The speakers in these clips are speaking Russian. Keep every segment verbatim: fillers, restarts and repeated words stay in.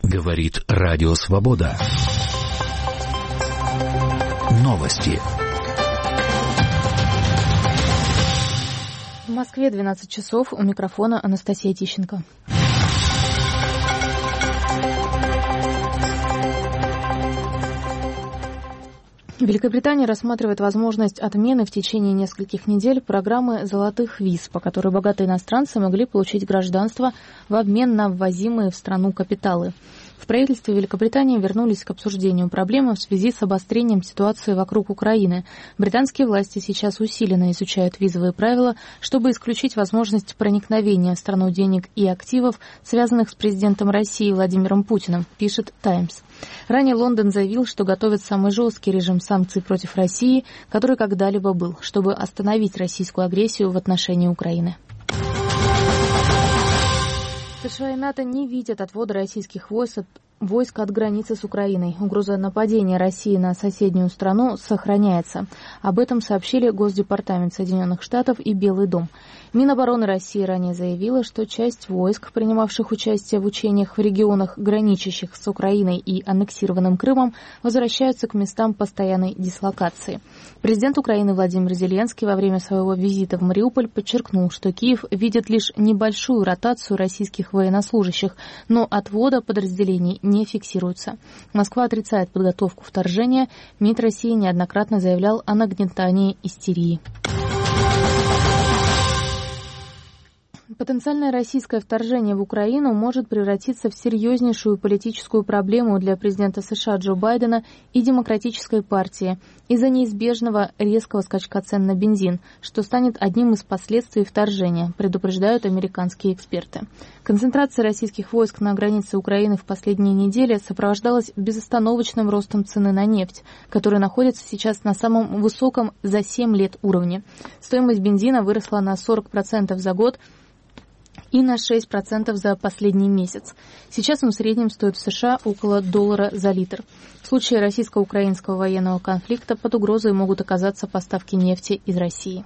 Говорит Радио Свобода. Новости. В Москве двенадцать часов. У микрофона Анастасия Тищенко. Великобритания рассматривает возможность отмены в течение нескольких недель программы «Золотых виз», по которой богатые иностранцы могли получить гражданство в обмен на ввозимые в страну капиталы. В правительстве Великобритании вернулись к обсуждению проблемы в связи с обострением ситуации вокруг Украины. Британские власти сейчас усиленно изучают визовые правила, чтобы исключить возможность проникновения в страну денег и активов, связанных с президентом России Владимиром Путиным, пишет «Таймс». Ранее Лондон заявил, что готовит самый жесткий режим санкций против России, который когда-либо был, чтобы остановить российскую агрессию в отношении Украины. США и НАТО не видят отвода российских войск от, войск от границы с Украиной. Угроза нападения России на соседнюю страну сохраняется. Об этом сообщили Госдепартамент Соединенных Штатов и Белый дом. Минобороны России ранее заявила, что часть войск, принимавших участие в учениях в регионах, граничащих с Украиной и аннексированным Крымом, возвращаются к местам постоянной дислокации. Президент Украины Владимир Зеленский во время своего визита в Мариуполь подчеркнул, что Киев видит лишь небольшую ротацию российских военнослужащих, но отвода подразделений не фиксируется. Москва отрицает подготовку вторжения. МИД России неоднократно заявлял о нагнетании истерии. Потенциальное российское вторжение в Украину может превратиться в серьезнейшую политическую проблему для президента США Джо Байдена и Демократической партии из-за неизбежного резкого скачка цен на бензин, что станет одним из последствий вторжения, предупреждают американские эксперты. Концентрация российских войск на границе Украины в последние недели сопровождалась безостановочным ростом цены на нефть, которая находится сейчас на самом высоком за семь лет уровне. Стоимость бензина выросла на сорок процентов за год и на шесть процентов за последний месяц. Сейчас он в среднем стоит в США около доллара за литр. В случае российско-украинского военного конфликта под угрозой могут оказаться поставки нефти из России.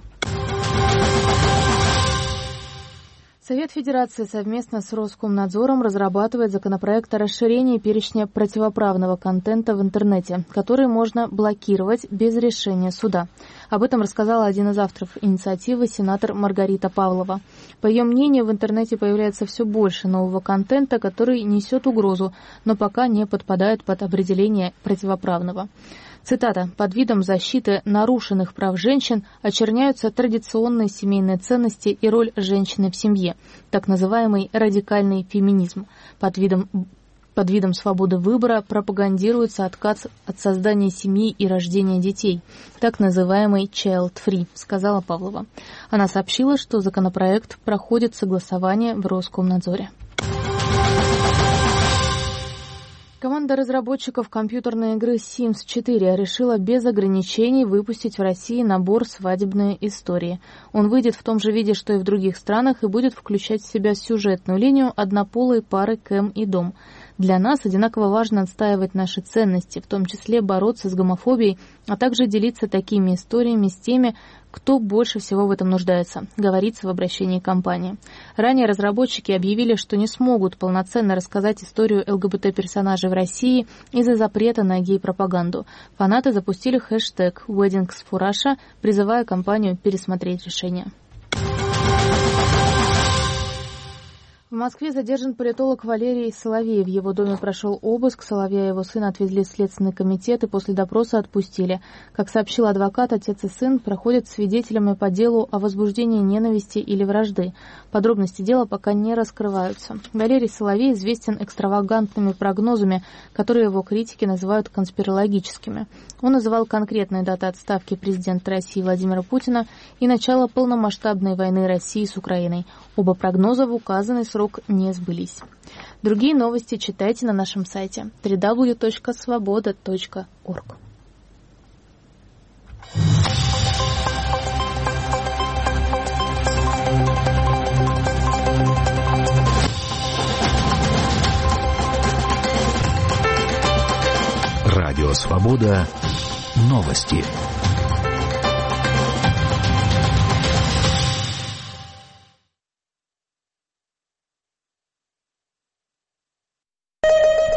Совет Федерации совместно с Роскомнадзором разрабатывает законопроект о расширении перечня противоправного контента в интернете, который можно блокировать без решения суда. Об этом рассказала один из авторов инициативы, сенатор Маргарита Павлова. По ее мнению, в интернете появляется все больше нового контента, который несет угрозу, но пока не подпадает под определение противоправного. Цитата. «Под видом защиты нарушенных прав женщин очерняются традиционные семейные ценности и роль женщины в семье, так называемый радикальный феминизм. Под видом, под видом свободы выбора пропагандируется отказ от создания семьи и рождения детей, так называемый child-free», сказала Павлова. Она сообщила, что законопроект проходит согласование в Роскомнадзоре. Команда разработчиков компьютерной игры Симс четыре решила без ограничений выпустить в России набор «Свадебные истории». Он выйдет в том же виде, что и в других странах, и будет включать в себя сюжетную линию однополой пары Кэм и Дом. Для нас одинаково важно отстаивать наши ценности, в том числе бороться с гомофобией, а также делиться такими историями с теми, кто больше всего в этом нуждается, говорится в обращении компании. Ранее разработчики объявили, что не смогут полноценно рассказать историю ЛГБТ-персонажей в России из-за запрета на гей-пропаганду. Фанаты запустили хэштег «Weddings for Russia», призывая компанию пересмотреть решение. В Москве задержан политолог Валерий Соловей. В его доме прошел обыск. Соловья и его сына отвезли в Следственный комитет и после допроса отпустили. Как сообщил адвокат, отец и сын проходят свидетелями по делу о возбуждении ненависти или вражды. Подробности дела пока не раскрываются. Валерий Соловей известен экстравагантными прогнозами, которые его критики называют конспирологическими. Он называл конкретные даты отставки президента России Владимира Путина и начала полномасштабной войны России с Украиной. Оба прогноза в указанный срок не сбылись. Другие новости читайте на нашем сайте дабл ю дабл ю дабл ю точка свобода точка орг. Радио Свобода. Новости.